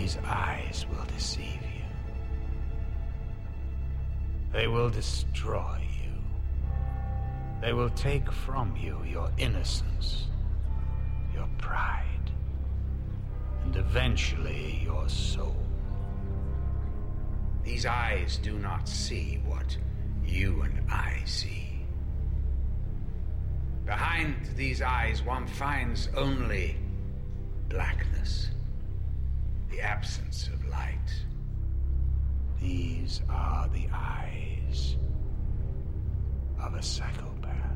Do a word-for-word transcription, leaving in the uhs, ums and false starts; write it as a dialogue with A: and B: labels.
A: These eyes will deceive you. They will destroy you. They will take from you your innocence, your pride, and eventually your soul. These eyes do not see what you and I see. Behind these eyes, one finds only blackness, the absence of light. These are the eyes of a psychopath.